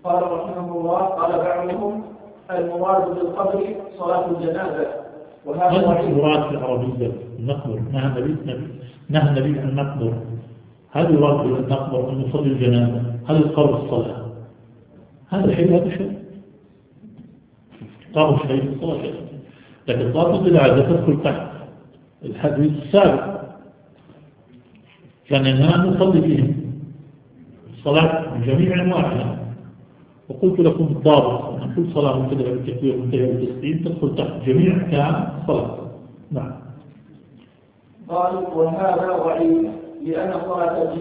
قال رحمه الله قال بعضهم المراد بالقبر صلاة الجنازة، وهذا هذا المراد في العربية المقبر. نهى النبي عن المقبر. هذا يراد بالمقبر أن نصلي الجنازة. هذا القبر الصلاة. هذا شيء وهذا شيء. قبر شيء الصلاة شيء. لكن صلاة الجنازة تدخل تحت الحديث السابق، كان ينهى أن نصلي فيهم الصلاة من جميع أنواعها. وقلت لكم الضابط أن كل صلاة منتهية بالتكبير ومنتهية بالتسليم تدخل تحت جميع أحكام الصلاة. نعم. قال وهذا ضعيف لأن صلاة